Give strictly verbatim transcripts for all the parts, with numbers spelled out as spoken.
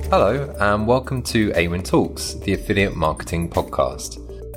Hello, and welcome to Awin Talks, the affiliate marketing podcast.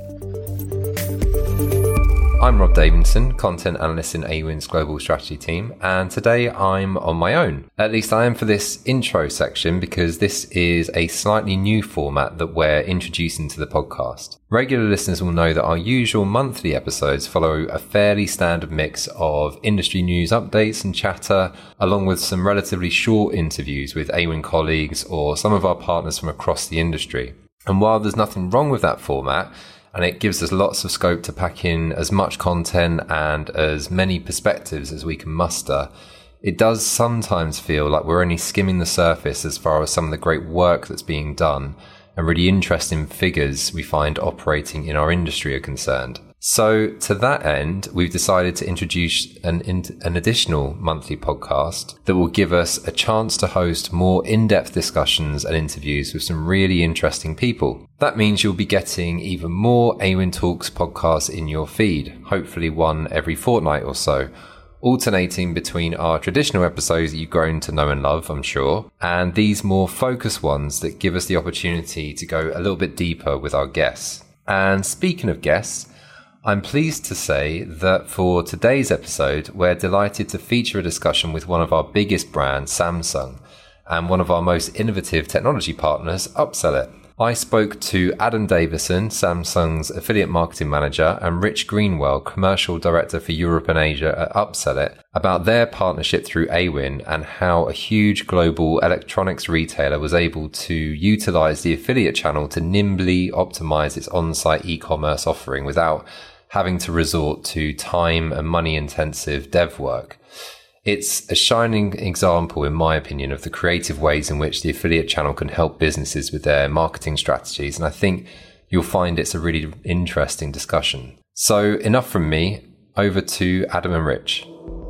I'm Rob Davidson, content analyst in Awin's global strategy team, and today I'm on my own. At least I am for this intro section because this is a slightly new format that we're introducing to the podcast. Regular listeners will know that our usual monthly episodes follow a fairly standard mix of industry news updates and chatter, along with some relatively short interviews with Awin colleagues or some of our partners from across the industry. And while there's nothing wrong with that format, and it gives us lots of scope to pack in as much content and as many perspectives as we can muster, it does sometimes feel like we're only skimming the surface as far as some of the great work that's being done and really interesting figures we find operating in our industry are concerned. So to that end, we've decided to introduce an, an additional monthly podcast that will give us a chance to host more in-depth discussions and interviews with some really interesting people. That means you'll be getting even more Awin Talks podcasts in your feed, hopefully one every fortnight or so, alternating between our traditional episodes that you've grown to know and love, I'm sure, and these more focused ones that give us the opportunity to go a little bit deeper with our guests. And speaking of guests, I'm pleased to say that for today's episode, we're delighted to feature a discussion with one of our biggest brands, Samsung, and one of our most innovative technology partners, Upsell It. I spoke to Adam Davison, Samsung's affiliate marketing manager, and Rich Greenwell, commercial director for Europe and Asia at Upsell It, about their partnership through Awin and how a huge global electronics retailer was able to utilize the affiliate channel to nimbly optimize its on-site e-commerce offering without having to resort to time and money intensive dev work. It's a shining example, in my opinion, of the creative ways in which the affiliate channel can help businesses with their marketing strategies. And I think you'll find it's a really interesting discussion. So enough from me, over to Adam and Rich.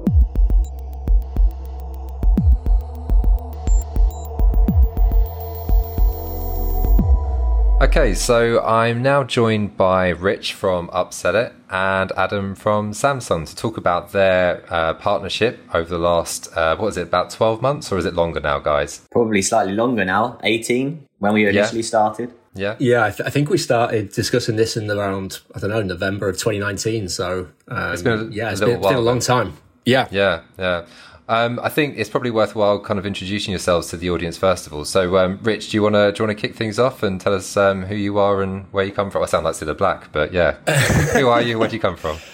Okay, so I'm now joined by Rich from Upsell It and Adam from Samsung to talk about their uh, partnership over the last, uh, what is it, about twelve months, or is it longer now, guys? Probably slightly longer now, eighteen, when we initially yeah. started. Yeah, yeah. I, th- I think we started discussing this in around, I don't know, November of twenty nineteen. So um, it's been a, yeah, it's a been, it's been a long time. Yeah, yeah, yeah. Um, I think it's probably worthwhile kind of introducing yourselves to the audience first of all. So, um, Rich, do you want to do you want to kick things off and tell us um, who you are and where you come from? I sound like Cilla Black, but yeah, who are you? Where do you come from?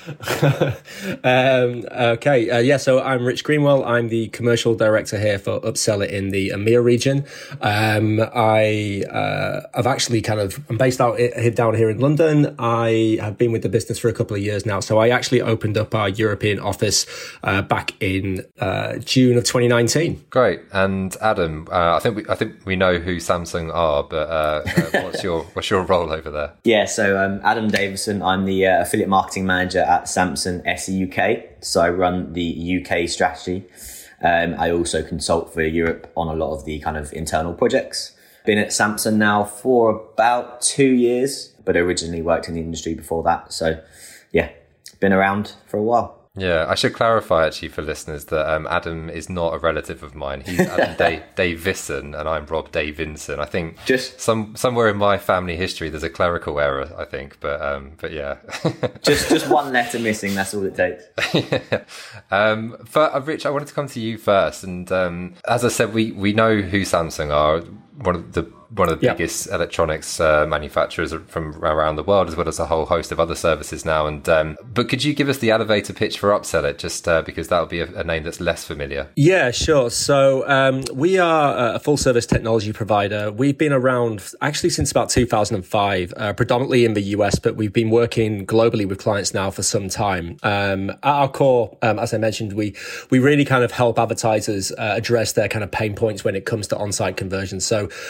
um, okay, uh, yeah. So I'm Rich Greenwell. I'm the commercial director here for Upsell It in the EMEA region. Um, I uh, I've actually kind of I'm based out down here in London. I have been with the business for a couple of years now. So I actually opened up our European office uh, back in Uh, June of twenty nineteen. Great. And Adam, uh, I think we I think we know who Samsung are, but uh, uh, what's your what's your role over there? Yeah, so um, Adam Davison, I'm the uh, affiliate marketing manager at Samsung S E U K. So I run the U K strategy. Um, I also consult for Europe on a lot of the kind of internal projects. Been at Samsung now for about two years, but originally worked in the industry before that. So yeah, been around for a while. Yeah, I should clarify actually for listeners that um, Adam is not a relative of mine. He's Adam Dave, Davison and I'm Rob Davidson. I think just some somewhere in my family history there's a clerical error, I think, but um, but yeah, just just one letter missing. That's all it takes. yeah. um, for, uh, Rich, I wanted to come to you first, and um, as I said, we we know who Samsung are. One of the one of the yep. biggest electronics uh, manufacturers from around the world, as well as a whole host of other services now. And um, but could you give us the elevator pitch for Upsell It, just uh, because that would be a, a name that's less familiar? Yeah, sure. So um, we are a full service technology provider. We've been around actually since about two thousand five, uh, predominantly in the U S, but we've been working globally with clients now for some time. Um, at our core, um, as I mentioned, we we really kind of help advertisers uh, address their kind of pain points when it comes to on-site conversion. So we have around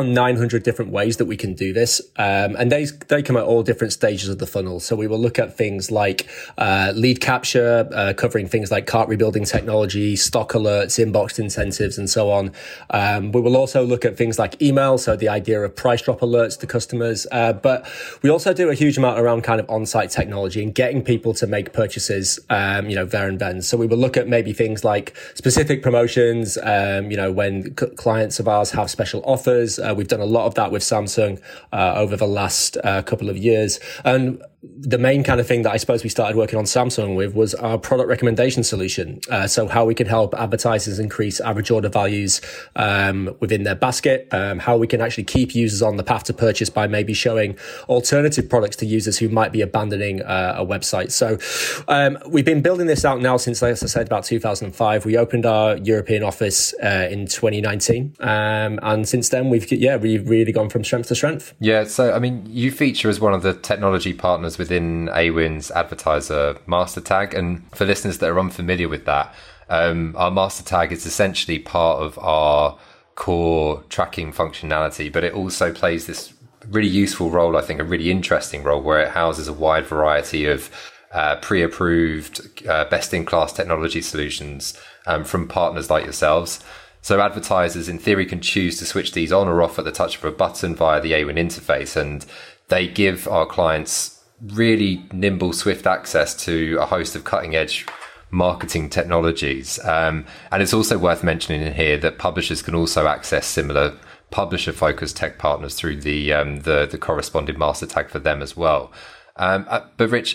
around nine hundred different ways that we can do this. Um, and they, they come at all different stages of the funnel. So we will look at things like uh, lead capture, uh, covering things like cart rebuilding technology, stock alerts, inbox incentives, and so on. Um, we will also look at things like email, so the idea of price drop alerts to customers. Uh, but we also do a huge amount around kind of on-site technology and getting people to make purchases, um, you know, there and then. So we will look at maybe things like specific promotions, um, you know, when c- clients of ours have special offers. Uh, we've done a lot of that with Samsung uh, over the last uh, couple of years. And the main kind of thing that I suppose we started working on Samsung with was our product recommendation solution. Uh, so how we can help advertisers increase average order values um, within their basket, um, how we can actually keep users on the path to purchase by maybe showing alternative products to users who might be abandoning uh, a website. So um, we've been building this out now since, as I said, about two thousand five. We opened our European office uh, in twenty nineteen. Um, and since then, we've, yeah, we've really gone from strength to strength. Yeah. So, I mean, you feature as one of the technology partners within Awin's advertiser master tag. And for listeners that are unfamiliar with that, um, our master tag is essentially part of our core tracking functionality, but it also plays this really useful role, I think, a really interesting role, where it houses a wide variety of uh, pre-approved, uh, best-in-class technology solutions um, from partners like yourselves. So advertisers, in theory, can choose to switch these on or off at the touch of a button via the Awin interface, and they give our clients really nimble, swift access to a host of cutting-edge marketing technologies. Um, and it's also worth mentioning in here that publishers can also access similar publisher-focused tech partners through the um, the, the corresponding master tag for them as well. Um, uh, but Rich,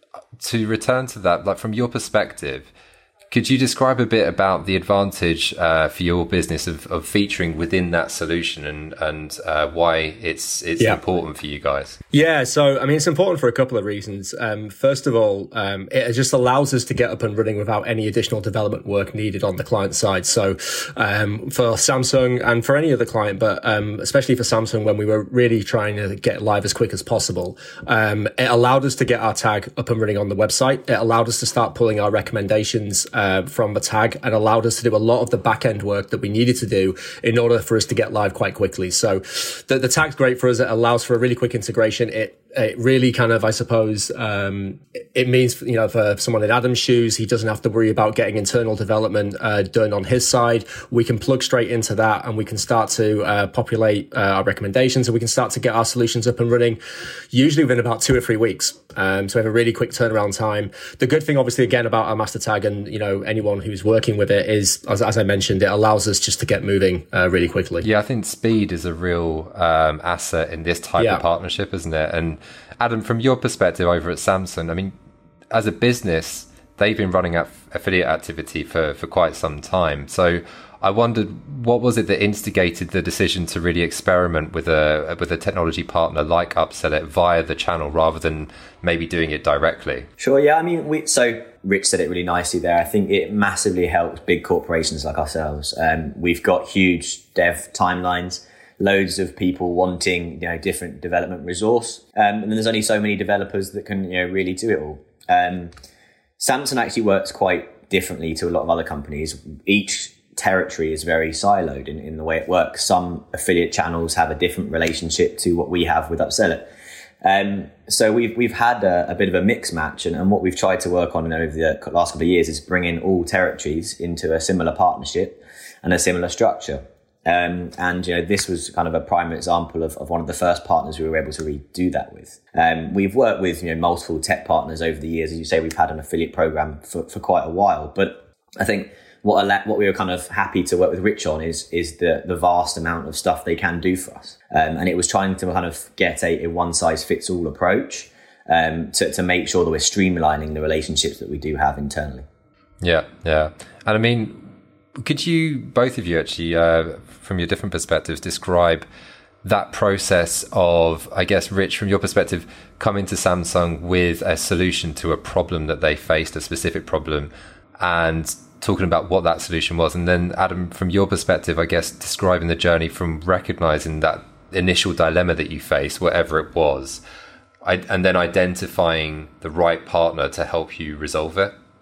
to return to that, like from your perspective, could you describe a bit about the advantage uh, for your business of, of featuring within that solution and and uh, why it's it's yeah. important for you guys? Yeah, so I mean, it's important for a couple of reasons. Um, first of all, um, it just allows us to get up and running without any additional development work needed on the client side. So um, for Samsung and for any other client, but um, especially for Samsung, when we were really trying to get live as quick as possible, um, it allowed us to get our tag up and running on the website. It allowed us to start pulling our recommendations Uh, from the tag, and allowed us to do a lot of the back end work that we needed to do in order for us to get live quite quickly. So the, the tag's great for us. It allows for a really quick integration. It it really kind of, I suppose, um, it means, you know, for someone in Adam's shoes, he doesn't have to worry about getting internal development uh, done on his side. We can plug straight into that, and we can start to uh, populate uh, our recommendations, and we can start to get our solutions up and running, usually within about two or three weeks. Um, so we have a really quick turnaround time. The good thing, obviously, again, about our master tag and, you know, anyone who's working with it is, as, as I mentioned, it allows us just to get moving uh, really quickly. Yeah, I think speed is a real um, asset in this type yeah. of partnership, isn't it? And Adam, from your perspective over at Samsung, I mean, as a business, they've been running aff- affiliate activity for, for quite some time. So I wondered, what was it that instigated the decision to really experiment with a with a technology partner like Upsell via the channel rather than maybe doing it directly? Sure, yeah. I mean, we so Rich said it really nicely there. I think it massively helps big corporations like ourselves. Um, we've got huge dev timelines, loads of people wanting, you know, different development resource, um, and there's only so many developers that can, you know, really do it all. Um, Samsung actually works quite differently to a lot of other companies. Each territory is very siloed in, in the way it works. Some affiliate channels have a different relationship to what we have with Upsell. Um, so we've we've had a, a bit of a mix match, and, and what we've tried to work on over the last couple of years is bringing all territories into a similar partnership and a similar structure. Um, and, you know, this was kind of a prime example of, of one of the first partners we were able to really do that with. Um, we've worked with, you know, multiple tech partners over the years. As you say, we've had an affiliate program for, for quite a while, but I think what what we were kind of happy to work with Rich on is is the the vast amount of stuff they can do for us. Um, and it was trying to kind of get a, a one size fits all approach um, to, to make sure that we're streamlining the relationships that we do have internally. Yeah, yeah. And I mean, could you, both of you actually, uh, from your different perspectives, describe that process of, I guess, Rich, from your perspective, coming to Samsung with a solution to a problem that they faced, a specific problem, and talking about what that solution was. And then Adam, from your perspective, I guess, describing the journey from recognizing that initial dilemma that you faced, whatever it was, I, and then identifying the right partner to help you resolve it.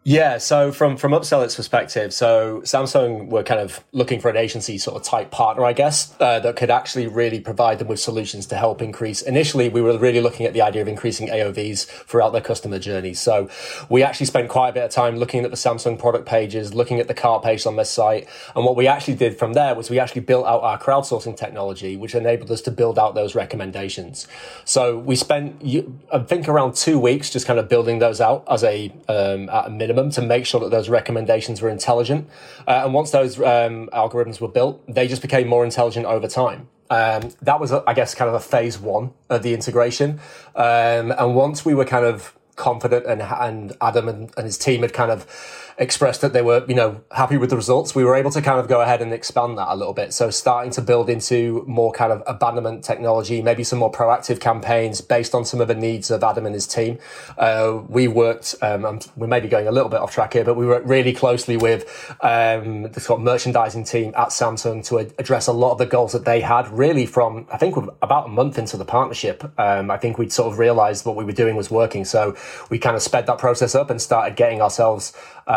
Yeah, so from from Upsell-It's perspective, so Samsung were kind of looking for an agency sort of type partner, I guess, uh, that could actually really provide them with solutions to help increase. Initially, we were really looking at the idea of increasing A O Vs throughout their customer journey. So we actually spent quite a bit of time looking at the Samsung product pages, looking at the cart page on their site. And what we actually did from there was we actually built out our crowdsourcing technology, which enabled us to build out those recommendations. So we spent, I think, around two weeks just kind of building those out as a, um, at a minimum. To make sure that those recommendations were intelligent. Uh, and once those um, algorithms were built, they just became more intelligent over time. Um, that was, I guess, kind of a phase one of the integration. Um, and once we were kind of confident and, and Adam and, and his team had kind of expressed that they were, you know, happy with the results, we were able to kind of go ahead and expand that a little bit. So starting to build into more kind of abandonment technology, maybe some more proactive campaigns based on some of the needs of Adam and his team. Uh, we worked, um, we may be going a little bit off track here, but we worked really closely with um, the sort of merchandising team at Samsung to a- address a lot of the goals that they had really from, I think, about a month into the partnership. Um, I think we'd sort of realized what we were doing was working. So we kind of sped that process up and started getting ourselves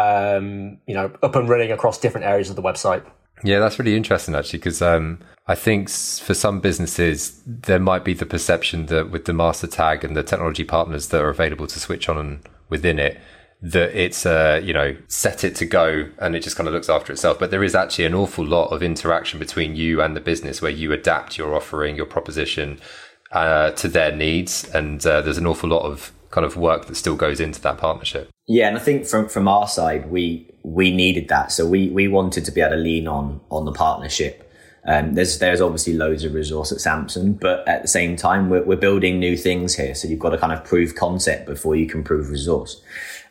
Um, you know, up and running across different areas of the website. Yeah, that's really interesting, actually, because um, I think for some businesses, there might be the perception that with the master tag and the technology partners that are available to switch on and within it, that it's, uh, you know, set it to go and it just kind of looks after itself. But there is actually an awful lot of interaction between you and the business where you adapt your offering, your proposition uh, to their needs. And uh, there's an awful lot of kind of work that still goes into that partnership. Yeah, and I think from from our side, we we needed that. So we we wanted to be able to lean on on the partnership. Um, there's there's obviously loads of resource at Samsung, but at the same time, we're we're building new things here. So you've got to kind of prove concept before you can prove resource.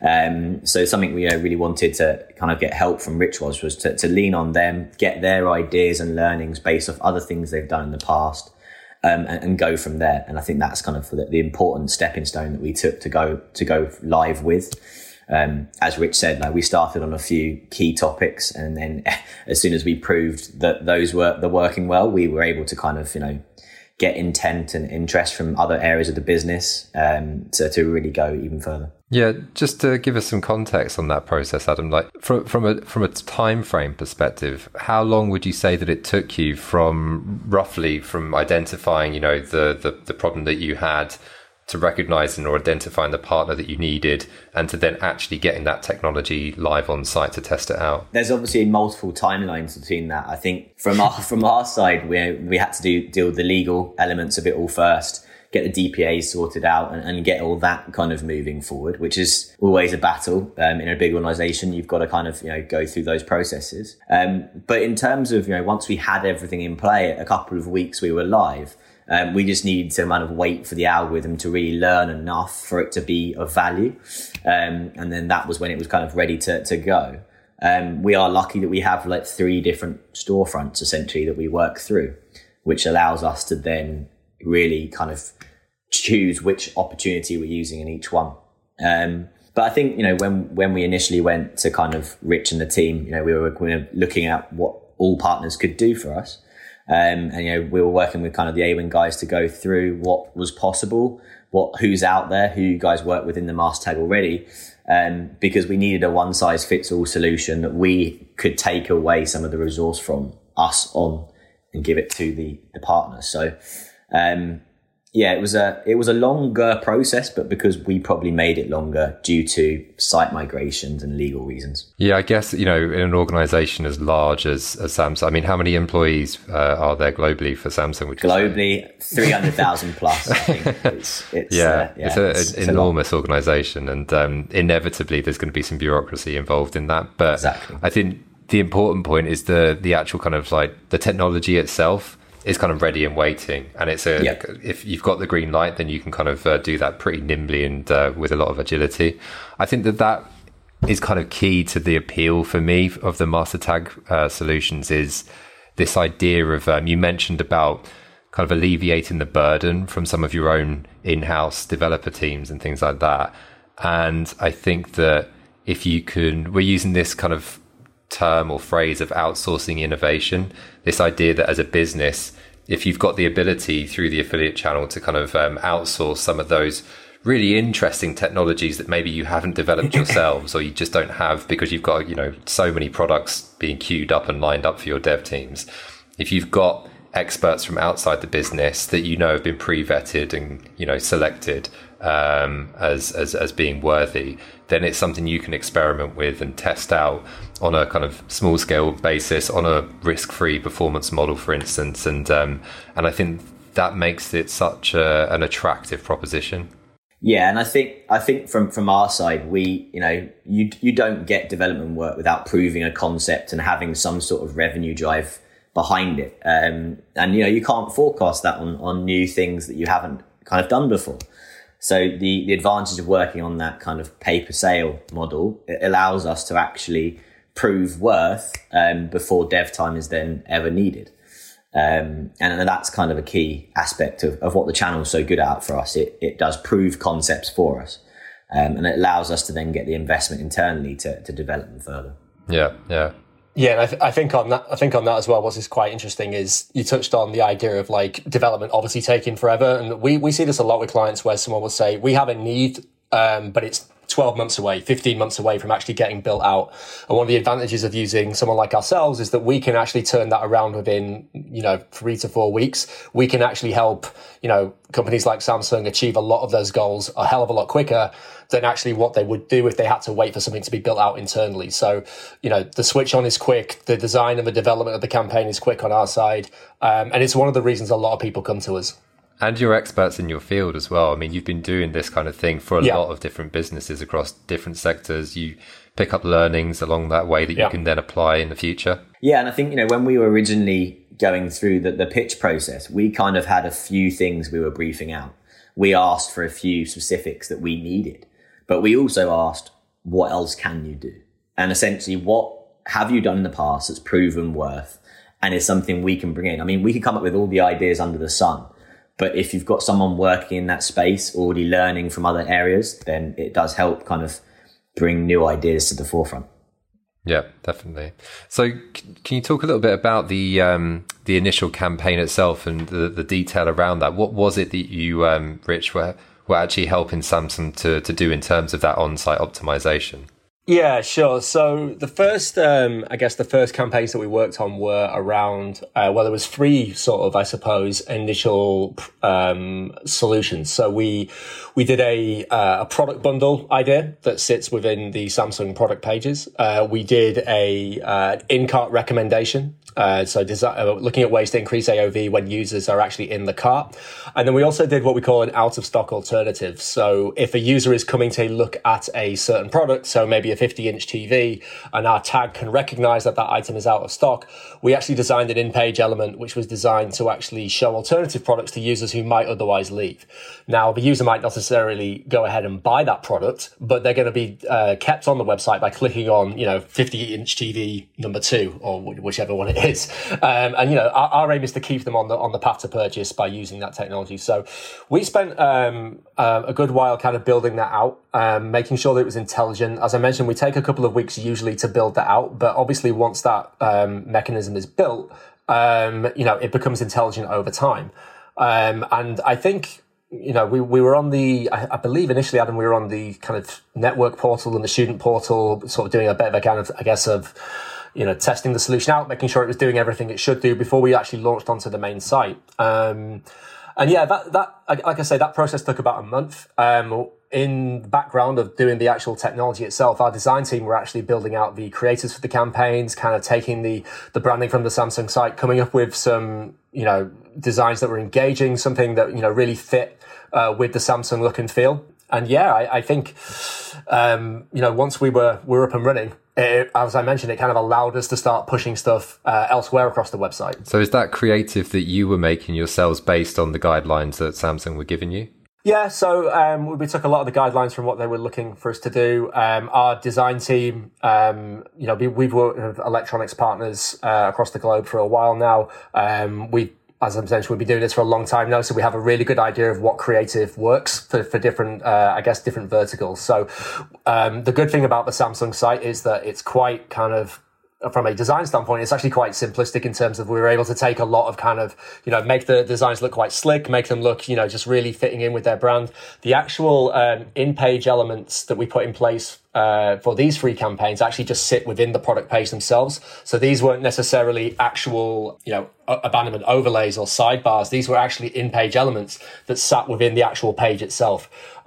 Um, so something we you know, really wanted to kind of get help from Rich was was to, to lean on them, get their ideas and learnings based off other things they've done in the past. Um, and, and go from there. And I think that's kind of the, the important stepping stone that we took to go to go live with. Um, as Rich said, like we started on a few key topics, and then as soon as we proved that those were the working well, we were able to kind of you know get intent and interest from other areas of the business um, to to really go even further. Yeah, just to give us some context on that process, Adam, like from from a from a time frame perspective, how long would you say that it took you from roughly from identifying, you know, the the, the problem that you had to recognizing or identifying the partner that you needed and to then actually getting that technology live on site to test it out? There's obviously multiple timelines between that. I think from our from our side, we we had to do deal with the legal elements of it all first, get the D P As sorted out and, and get all that kind of moving forward, which is always a battle. Um, in a big organization, you've got to kind of, you know, go through those processes. Um, but in terms of, you know, once we had everything in play, a couple of weeks we were live. Um, we just needed to kind of wait for the algorithm to really learn enough for it to be of value. Um, and then that was when it was kind of ready to, to go. Um, we are lucky that we have like three different storefronts essentially that we work through, which allows us to then really kind of choose which opportunity we're using in each one. Um, but I think, you know, when, when we initially went to kind of Rich and the team, you know, we were kind of looking at what all partners could do for us. Um, and, you know, we were working with kind of the Awin guys to go through what was possible, what, who's out there, who you guys work with in the master tag already. Um, because we needed a one size fits all solution that we could take away some of the resource from us on and give it to the, the partner. So, um, yeah, it was a it was a longer process, but because we probably made it longer due to site migrations and legal reasons. Yeah, I guess, you know, in an organization as large as, as Samsung, I mean, how many employees uh, are there globally for Samsung? Would globally, three hundred thousand plus. I think it's, it's yeah, uh, yeah, it's, a, it's, an it's enormous organization, and um, inevitably there's going to be some bureaucracy involved in that. But exactly. I think the important point is the the actual kind of like the technology itself is kind of ready and waiting, and it's a yep. if you've got the green light, then you can kind of uh, do that pretty nimbly and uh, with a lot of agility. I think that that is kind of key to the appeal for me of the master tag uh, solutions, is this idea of um, you mentioned about kind of alleviating the burden from some of your own in-house developer teams and things like that. And I think that if you can, we're using this kind of term or phrase of outsourcing innovation, this idea that as a business, if you've got the ability through the affiliate channel to kind of um, outsource some of those really interesting technologies that maybe you haven't developed yourselves, or you just don't have because you've got, you know, so many products being queued up and lined up for your dev teams. If you've got experts from outside the business that you know have been pre-vetted and, you know, selected um, as, as as being worthy, then it's something you can experiment with and test out on a kind of small scale basis on a risk-free performance model, for instance. And um, and I think that makes it such a, an attractive proposition. Yeah, and I think I think from from our side, we you know you you don't get development work without proving a concept and having some sort of revenue drive behind it. Um, and, you know, you can't forecast that on, on new things that you haven't kind of done before. So the, the advantage of working on that kind of pay per sale model, it allows us to actually prove worth um, before dev time is then ever needed. Um, and that's kind of a key aspect of, of what the channel is so good at for us. It, it does prove concepts for us. Um, and it allows us to then get the investment internally to, to develop them further. Yeah, yeah. Yeah, and I, th- I think on that, I think on that as well, what's quite interesting is you touched on the idea of like development obviously taking forever, and we we see this a lot with clients where someone will say we have a need, um, but it's twelve months away, fifteen months away from actually getting built out. And one of the advantages of using someone like ourselves is that we can actually turn that around within, you know, three to four weeks. We can actually help, you know, companies like Samsung achieve a lot of those goals a hell of a lot quicker than actually what they would do if they had to wait for something to be built out internally. So, you know, the switch on is quick. The design and the development of the campaign is quick on our side. Um, and it's one of the reasons a lot of people come to us. And you're experts in your field as well. I mean, you've been doing this kind of thing for a yeah. lot of different businesses across different sectors. You pick up learnings along that way that yeah. you can then apply in the future. Yeah, and I think, you know, when we were originally going through the, the pitch process, we kind of had a few things we were briefing out. We asked for a few specifics that we needed, but we also asked, what else can you do? And essentially, what have you done in the past that's proven worth and is something we can bring in? I mean, we could come up with all the ideas under the sun, but if you've got someone working in that space, already learning from other areas, then it does help kind of bring new ideas to the forefront. Yeah, definitely. So c- can you talk a little bit about the um, the initial campaign itself and the, the detail around that? What was it that you, um, Rich, were, were actually helping Samsung to, to do in terms of that on-site optimization? Yeah, sure. So the first, um, I guess the first campaigns that we worked on were around, uh, well, there was three sort of, I suppose, initial um, solutions. So we we did a uh, a product bundle idea that sits within the Samsung product pages. Uh, we did a uh, in-cart recommendation. Uh, so design, uh, looking at ways to increase A O V when users are actually in the cart. And then we also did what we call an out of stock alternative. So if a user is coming to look at a certain product, so maybe a fifty inch T V, and our tag can recognize that that item is out of stock, we actually designed an in-page element which was designed to actually show alternative products to users who might otherwise leave. Now, the user might not necessarily go ahead and buy that product, but they're going to be uh, kept on the website by clicking on, you know, fifty inch T V number two, or whichever one it is. Is. Um, and, you know, our, our aim is to keep them on the on the path to purchase by using that technology. So we spent um, uh, a good while kind of building that out, um, making sure that it was intelligent. As I mentioned, we take a couple of weeks usually to build that out. But obviously, once that um, mechanism is built, um, you know, it becomes intelligent over time. Um, and I think, you know, we, we were on the, I, I believe initially, Adam, we were on the kind of network portal and the student portal, sort of doing a bit of a kind of, I guess, of, you know, testing the solution out, making sure it was doing everything it should do before we actually launched onto the main site. Um, and yeah, that, that, like I say, that process took about a month. Um, in the background of doing the actual technology itself, our design team were actually building out the creators for the campaigns, kind of taking the, the branding from the Samsung site, coming up with some, you know, designs that were engaging, something that, you know, really fit, uh, with the Samsung look and feel. And yeah, I, I think, um, you know, once we were, we were up and running, It, as I mentioned, it kind of allowed us to start pushing stuff uh, elsewhere across the website. So is that creative that you were making yourselves based on the guidelines that Samsung were giving you? Yeah, so um, we took a lot of the guidelines from what they were looking for us to do. Um, our design team, um, you know, we, we've worked with electronics partners uh, across the globe for a while now. Um, we've As I mentioned, we've been doing this for a long time now, so we have a really good idea of what creative works for, for different, uh, I guess, different verticals. So um, the good thing about the Samsung site is that it's quite kind of from a design standpoint, it's actually quite simplistic in terms of we were able to take a lot of kind of, you know, make the designs look quite slick, make them look, you know, just really fitting in with their brand. The actual um, in-page elements that we put in place uh, for these free campaigns actually just sit within the product page themselves. So these weren't necessarily actual, you know, abandonment overlays or sidebars. These were actually in-page elements that sat within the actual page itself.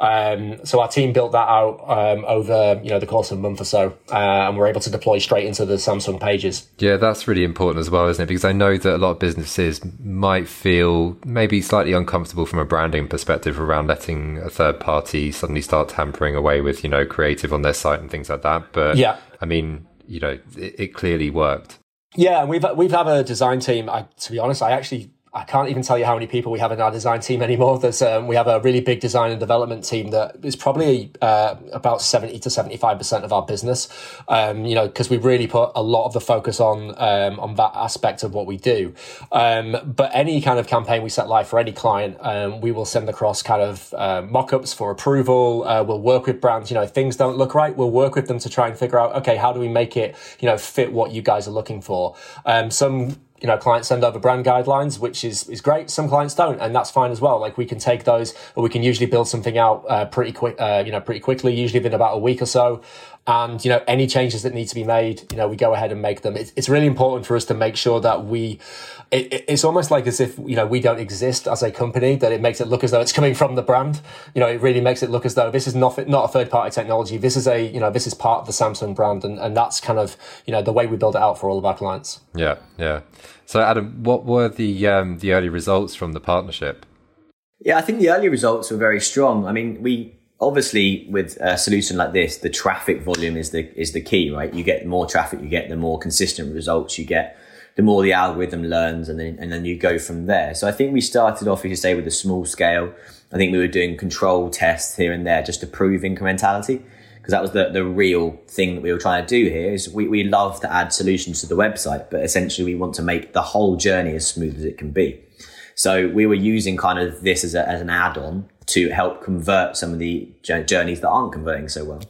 Um, so our team built that out um, over, you know, the course of a month or so, uh, and we're able to deploy straight into the Samsung pages. Yeah, that's really important as well, isn't it? Because I know that a lot of businesses might feel maybe slightly uncomfortable from a branding perspective around letting a third party suddenly start tampering away with, you know, creative on their site and things like that. But yeah, I mean, you know, it, it clearly worked. Yeah, and we've we've had a design team. I, to be honest, I actually I can't even tell you how many people we have in our design team anymore. There's um, we have a really big design and development team that is probably uh, about seventy to seventy-five percent of our business. Um, you know, because we really put a lot of the focus on um, on that aspect of what we do. Um, but any kind of campaign we set live for any client, um, we will send across kind of uh, mock-ups for approval. Uh, we'll work with brands. You know, if things don't look right, we'll work with them to try and figure out, okay, how do we make it, you know, fit what you guys are looking for? Um, some You know, clients send over brand guidelines, which is, is great. Some clients don't, and that's fine as well. Like we can take those, or we can usually build something out uh, pretty quick, uh, you know, pretty quickly, usually within about a week or so. And, you know, any changes that need to be made, you know, we go ahead and make them. It's, it's really important for us to make sure that we, it, it's almost like as if, you know, we don't exist as a company, that it makes it look as though it's coming from the brand. You know, it really makes it look as though this is not, not a third party technology. This is a, you know, this is part of the Samsung brand. And, and that's kind of, you know, the way we build it out for all of our clients. Yeah. Yeah. So Adam, what were the, um, the early results from the partnership? Yeah, I think the early results were very strong. I mean, we, obviously, with a solution like this, the traffic volume is the is the key, right? You get more traffic, you get the more consistent results you get, the more the algorithm learns, and then and then you go from there. So I think we started off, as you say, with a small scale. I think we were doing control tests here and there just to prove incrementality, because that was the, the real thing that we were trying to do here. Is we, we love to add solutions to the website, but essentially we want to make the whole journey as smooth as it can be. So we were using kind of this as, a, as an add-on to help convert some of the journeys that aren't converting so well.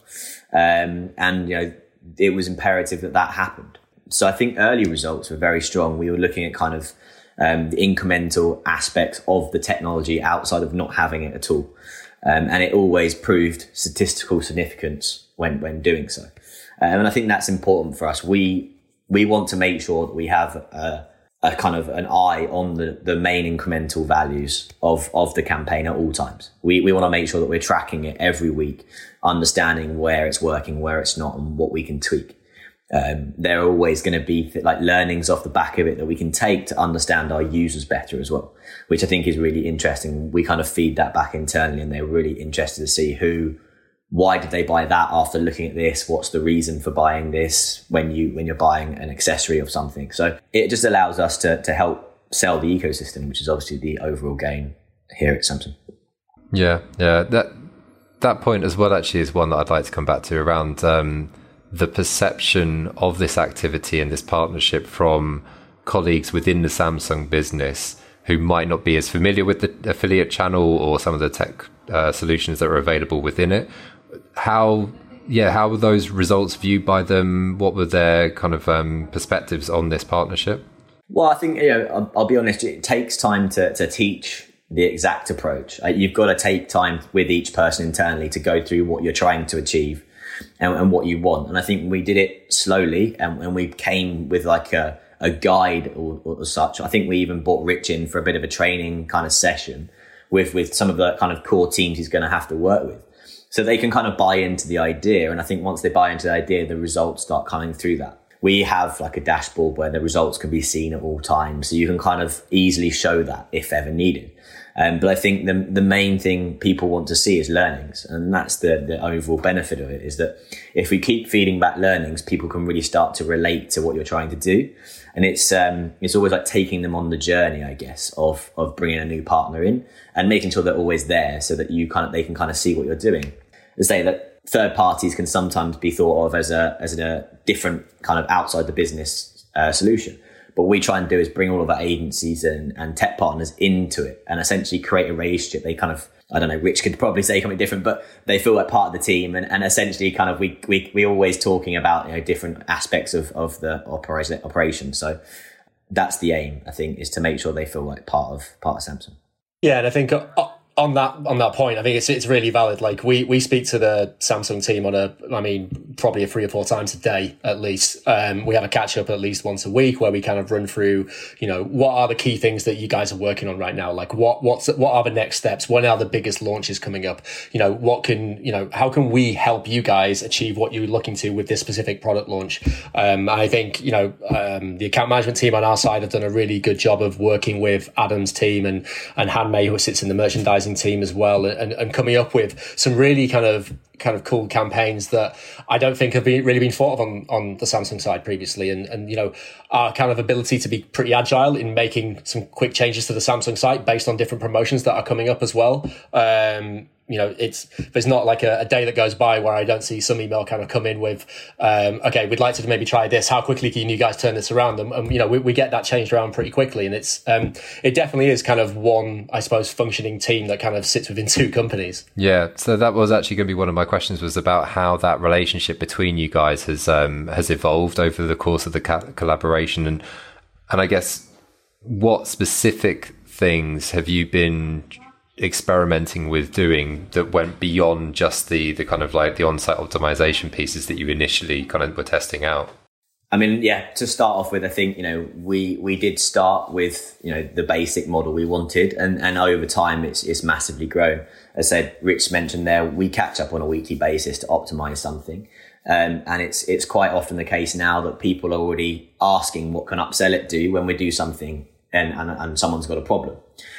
Um, and, you know, it was imperative that that happened. So I think early results were very strong. We were looking at kind of um, the incremental aspects of the technology outside of not having it at all. Um, and it always proved statistical significance when, when doing so. Um, and I think that's important for us. We, we want to make sure that we have a, a kind of an eye on the, the main incremental values of, of the campaign at all times. We, we want to make sure that we're tracking it every week, understanding where it's working, where it's not, and what we can tweak. Um, there are always going to be th- like learnings off the back of it that we can take to understand our users better as well, which I think is really interesting. We kind of feed that back internally, and they're really interested to see who, why did they buy that after looking at this? What's the reason for buying this when you, when you're buying an accessory of something? So it just allows us to, to help sell the ecosystem, which is obviously the overall gain here at Samsung. Yeah. Yeah. That, that point as well actually is one that I'd like to come back to around, um, the perception of this activity and this partnership from colleagues within the Samsung business who might not be as familiar with the affiliate channel or some of the tech uh, solutions that are available within it. How, yeah, how were those results viewed by them? What were their kind of um, perspectives on this partnership? Well, I think, you know, I'll, I'll be honest, it takes time to, to teach the exact approach. Uh, you've got to take time with each person internally to go through what you're trying to achieve and, and what you want. And I think we did it slowly, and, and we came with like a, a guide or, or such. I think we even brought Rich in for a bit of a training kind of session with, with some of the kind of core teams he's going to have to work with, so they can kind of buy into the idea. And I think once they buy into the idea, the results start coming through that. We have like a dashboard where the results can be seen at all times, so you can kind of easily show that if ever needed. Um, but I think the the main thing people want to see is learnings, and that's the the overall benefit of it, is that if we keep feeding back learnings, people can really start to relate to what you're trying to do. And it's um it's always like taking them on the journey, I guess, of of bringing a new partner in and making sure they're always there, so that you kind of they can kind of see what you're doing. To say that third parties can sometimes be thought of as a as a different kind of outside the business uh, solution, But what we try and do is bring all of our agencies and, and tech partners into it and essentially create a relationship. They kind of, I don't know, Rich could probably say something different, but they feel like part of the team. And, and essentially kind of, we, we, we're always talking about, you know, different aspects of, of the operation, operation. So that's the aim, I think, is to make sure they feel like part of, part of Samsung. Yeah. And I think uh, on that, on that point, I think it's, it's really valid. Like we, we speak to the Samsung team on a, I mean, probably a three or four times a day, at least. Um, we have a catch up at least once a week where we kind of run through, you know, what are the key things that you guys are working on right now? Like what, what's, what are the next steps? When are the biggest launches coming up? You know, what can, you know, how can we help you guys achieve what you're looking to with this specific product launch? Um, I think, you know, um, the account management team on our side have done a really good job of working with Adam's team and, and Han Mei, who sits in the merchandising team as well, and, and coming up with some really kind of kind of cool campaigns that I don't think have been, really been thought of on, on the Samsung side previously. And, and, you know, our kind of ability to be pretty agile in making some quick changes to the Samsung site based on different promotions that are coming up as well. Um, you know, it's, there's not like a, a day that goes by where I don't see some email kind of come in with, um, okay, we'd like to maybe try this. How quickly can you guys turn this around? And, and you know, we, we get that changed around pretty quickly. And it's, um, it definitely is kind of one, I suppose, functioning team that kind of sits within two companies. Yeah. So that was actually going to be one of my questions, was about how that relationship between you guys has, um, has evolved over the course of the ca- collaboration. And, and I guess what specific things have you been experimenting with doing that went beyond just the the kind of like the on-site optimization pieces that you initially kind of were testing out? I mean, yeah, to start off with, I think, you know, we we did start with, you know, the basic model we wanted, and and over time it's it's massively grown. As I said, Rich mentioned there, we catch up on a weekly basis to optimize something. Um, and it's it's quite often the case now that people are already asking what can Upsell It do when we do something and, and, and someone's got a problem.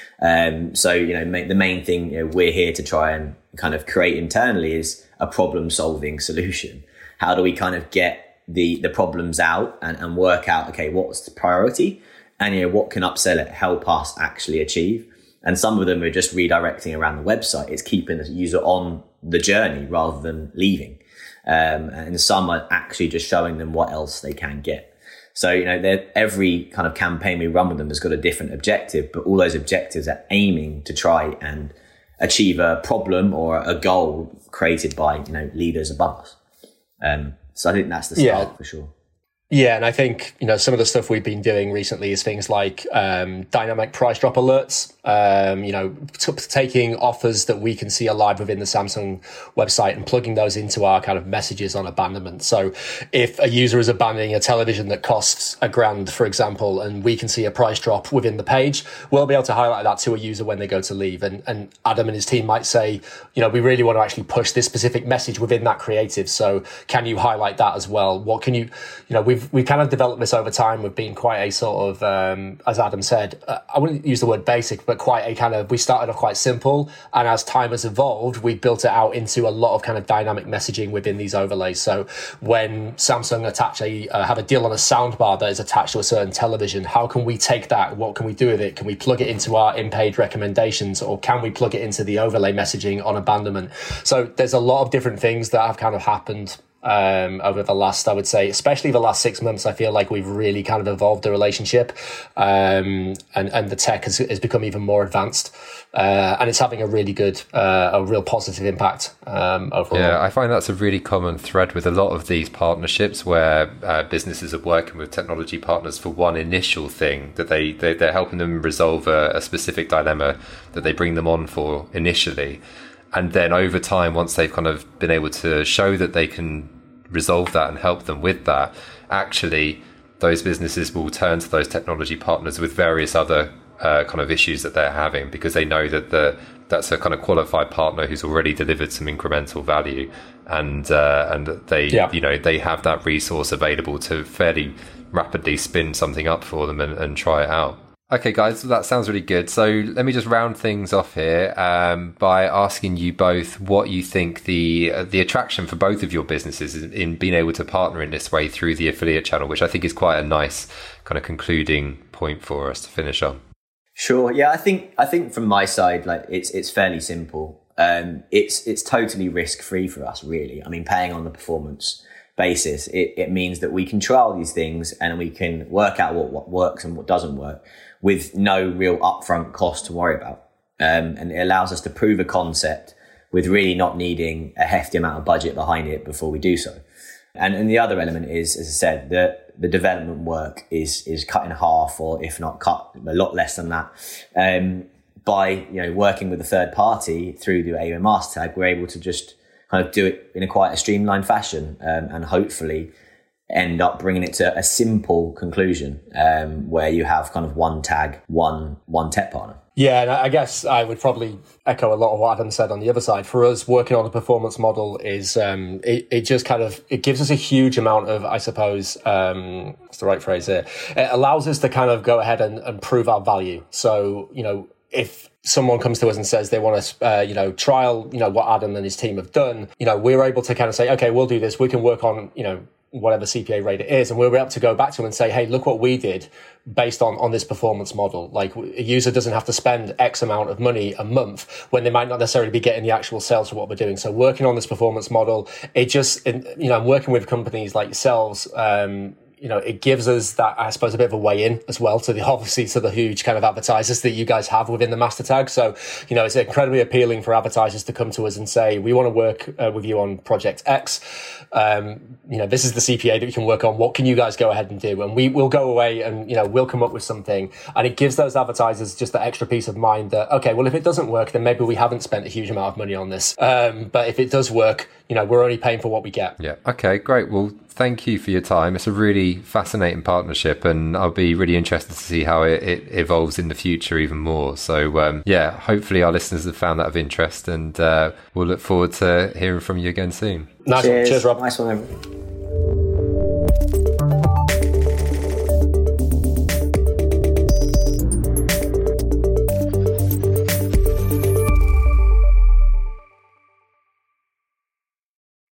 Um, so, you know, ma- the main thing, you know, we're here to try and kind of create internally is a problem solving solution. How do we kind of get the, the problems out and, and work out, okay, what's the priority? And, you know, what can Upsell It help us actually achieve? And some of them are just redirecting around the website. It's keeping the user on the journey rather than leaving. Um, and some are actually just showing them what else they can get. So, you know, every kind of campaign we run with them has got a different objective, but all those objectives are aiming to try and achieve a problem or a goal created by, you know, leaders above us. Um, so I think that's the start yeah. for sure. Yeah, and I think, you know, some of the stuff we've been doing recently is things like um, dynamic price drop alerts, um, you know, t- taking offers that we can see are live within the Samsung website and plugging those into our kind of messages on abandonment. So if a user is abandoning a television that costs a grand, for example, and we can see a price drop within the page, we'll be able to highlight that to a user when they go to leave. And, and Adam and his team might say, you know, we really want to actually push this specific message within that creative. So can you highlight that as well? What can you, you know, we've We've, we've kind of developed this over time. We've been quite a sort of, um, as Adam said, uh, I wouldn't use the word basic, but quite a kind of, we started off quite simple. And as time has evolved, we've built it out into a lot of kind of dynamic messaging within these overlays. So when Samsung attach a, uh, have a deal on a soundbar that is attached to a certain television, how can we take that? What can we do with it? Can we plug it into our in-page recommendations, or can we plug it into the overlay messaging on abandonment? So there's a lot of different things that have kind of happened Um, over the last, I would say, especially the last six months, I feel like we've really kind of evolved the relationship, um, and, and the tech has, has become even more advanced, uh, and it's having a really good, uh, a real positive impact um, overall. Yeah, I find that's a really common thread with a lot of these partnerships where uh, businesses are working with technology partners for one initial thing that they, they they're helping them resolve a, a specific dilemma that they bring them on for initially. And then over time, once they've kind of been able to show that they can resolve that and help them with that, actually those businesses will turn to those technology partners with various other uh, kind of issues that they're having, because they know that the that's a kind of qualified partner who's already delivered some incremental value, and uh, and they yeah. you know they have that resource available to fairly rapidly spin something up for them and, and try it out. Okay, guys, that sounds really good. So let me just round things off here um, by asking you both what you think the uh, the attraction for both of your businesses is in being able to partner in this way through the affiliate channel, which I think is quite a nice kind of concluding point for us to finish on. Sure. Yeah, I think I think from my side, like it's it's fairly simple. Um, it's it's totally risk free for us, really. I mean, paying on the performance. basis, it, it means that we can trial these things and we can work out what, what works and what doesn't work with no real upfront cost to worry about. Um, and it allows us to prove a concept with really not needing a hefty amount of budget behind it before we do so. And, and the other element is, as I said, that the development work is is cut in half, or if not cut a lot less than that. Um, by you know working with a third party through the A U M Master Tag, we're able to just kind of do it in a quite a streamlined fashion, um, and hopefully end up bringing it to a simple conclusion, um, where you have kind of one tag, one one tech partner. Yeah, and I guess I would probably echo a lot of what Adam said on the other side. For us, working on a performance model is, um, it, it just kind of, it gives us a huge amount of, I suppose, um, what's the right phrase here? It allows us to kind of go ahead and, and prove our value. So, you know, if someone comes to us and says they want to, uh, you know, trial, you know, what Adam and his team have done, you know, we're able to kind of say, okay, we'll do this. We can work on, you know, whatever C P A rate it is, and we're able to go back to them and say, hey, look what we did based on, on this performance model. Like, a user doesn't have to spend X amount of money a month when they might not necessarily be getting the actual sales for what we're doing. So working on this performance model, it just, you know, working with companies like yourselves, um, you know, it gives us that, I suppose, a bit of a way in as well to the, obviously, to the huge kind of advertisers that you guys have within the Master Tag. So, you know, it's incredibly appealing for advertisers to come to us and say, we want to work uh, with you on project X. Um, you know, this is the C P A that we can work on. What can you guys go ahead and do? And we will go away and, you know, we'll come up with something. And it gives those advertisers just that extra peace of mind that, okay, well, if it doesn't work, then maybe we haven't spent a huge amount of money on this. Um, but if it does work, you know, we're only paying for what we get. Yeah. Okay, great. Well, thank you for your time. It's a really fascinating partnership, and I'll be really interested to see how it, it evolves in the future even more. So, um, yeah, hopefully our listeners have found that of interest, and uh, we'll look forward to hearing from you again soon. Nice Cheers. one. Cheers, Rob. Nice one, everyone.